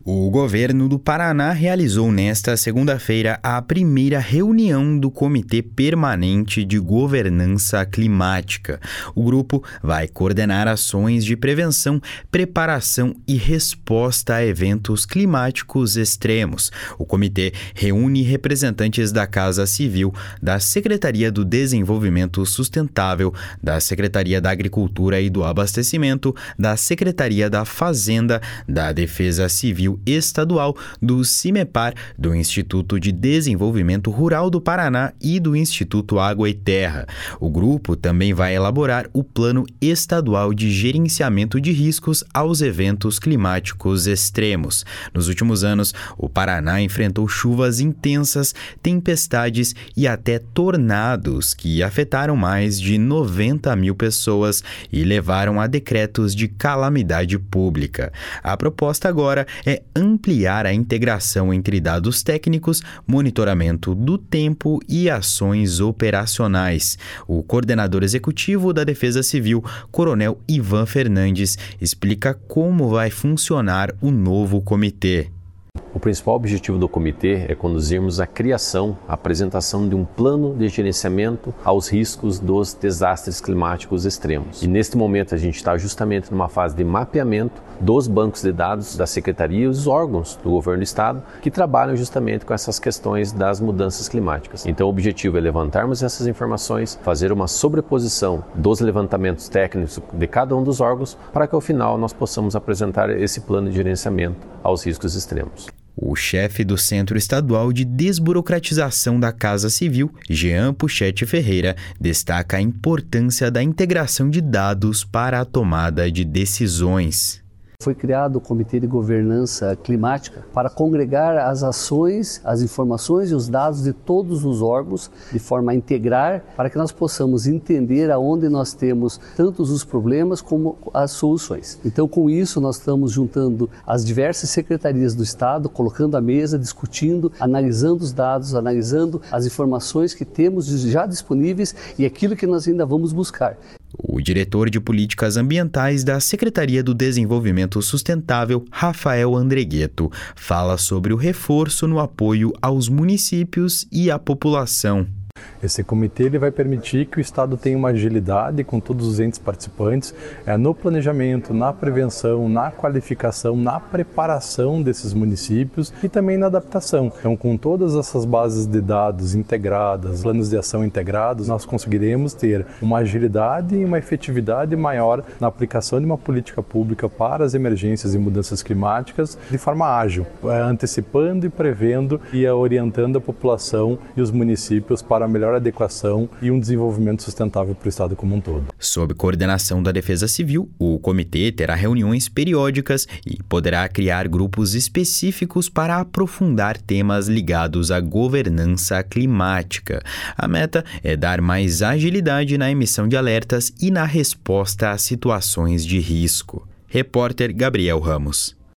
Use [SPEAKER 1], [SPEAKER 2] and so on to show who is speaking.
[SPEAKER 1] O governo do Paraná realizou nesta segunda-feira a primeira reunião do Comitê Permanente de Governança Climática. O grupo vai coordenar ações de prevenção, preparação e resposta a eventos climáticos extremos. O comitê reúne representantes da Casa Civil, da Secretaria do Desenvolvimento Sustentável, da Secretaria da Agricultura e do Abastecimento, da Secretaria da Fazenda, da Defesa Civil Estadual, do CIMEPAR, do Instituto de Desenvolvimento Rural do Paraná e do Instituto Água e Terra. O grupo também vai elaborar o Plano Estadual de Gerenciamento de Riscos aos Eventos Climáticos Extremos. Nos últimos anos, o Paraná enfrentou chuvas intensas, tempestades e até tornados que afetaram mais de 90 mil pessoas e levaram a decretos de calamidade pública. A proposta agora é ampliar a integração entre dados técnicos, monitoramento do tempo e ações operacionais. O coordenador executivo da Defesa Civil, Coronel Ivan Fernandes, explica como vai funcionar o novo comitê.
[SPEAKER 2] O principal objetivo do comitê é conduzirmos a criação, a apresentação de um plano de gerenciamento aos riscos dos desastres climáticos extremos. E neste momento a gente está justamente numa fase de mapeamento dos bancos de dados da Secretaria e os órgãos do governo do estado que trabalham justamente com essas questões das mudanças climáticas. Então o objetivo é levantarmos essas informações, fazer uma sobreposição dos levantamentos técnicos de cada um dos órgãos para que ao final nós possamos apresentar esse plano de gerenciamento aos riscos extremos.
[SPEAKER 1] O chefe do Centro Estadual de Desburocratização da Casa Civil, Jean Puchete Ferreira, destaca a importância da integração de dados para a tomada de decisões.
[SPEAKER 3] Foi criado o Comitê de Governança Climática para congregar as ações, as informações e os dados de todos os órgãos de forma a integrar para que nós possamos entender aonde nós temos tantos os problemas como as soluções. Então, com isso, nós estamos juntando as diversas secretarias do Estado, colocando à mesa, discutindo, analisando os dados, analisando as informações que temos já disponíveis e aquilo que nós ainda vamos buscar.
[SPEAKER 1] O diretor de Políticas Ambientais da Secretaria do Desenvolvimento Sustentável, Rafael Andregueto, fala sobre o reforço no apoio aos municípios e à população.
[SPEAKER 4] Esse comitê ele vai permitir que o Estado tenha uma agilidade com todos os entes participantes no planejamento, na prevenção, na qualificação, na preparação desses municípios e também na adaptação. Então, com todas essas bases de dados integradas, planos de ação integrados, nós conseguiremos ter uma agilidade e uma efetividade maior na aplicação de uma política pública para as emergências e mudanças climáticas de forma ágil, antecipando e prevendo e orientando a população e os municípios para a melhor adequação e um desenvolvimento sustentável para o Estado como um todo.
[SPEAKER 1] Sob coordenação da Defesa Civil, o comitê terá reuniões periódicas e poderá criar grupos específicos para aprofundar temas ligados à governança climática. A meta é dar mais agilidade na emissão de alertas e na resposta a situações de risco. Repórter Gabriel Ramos.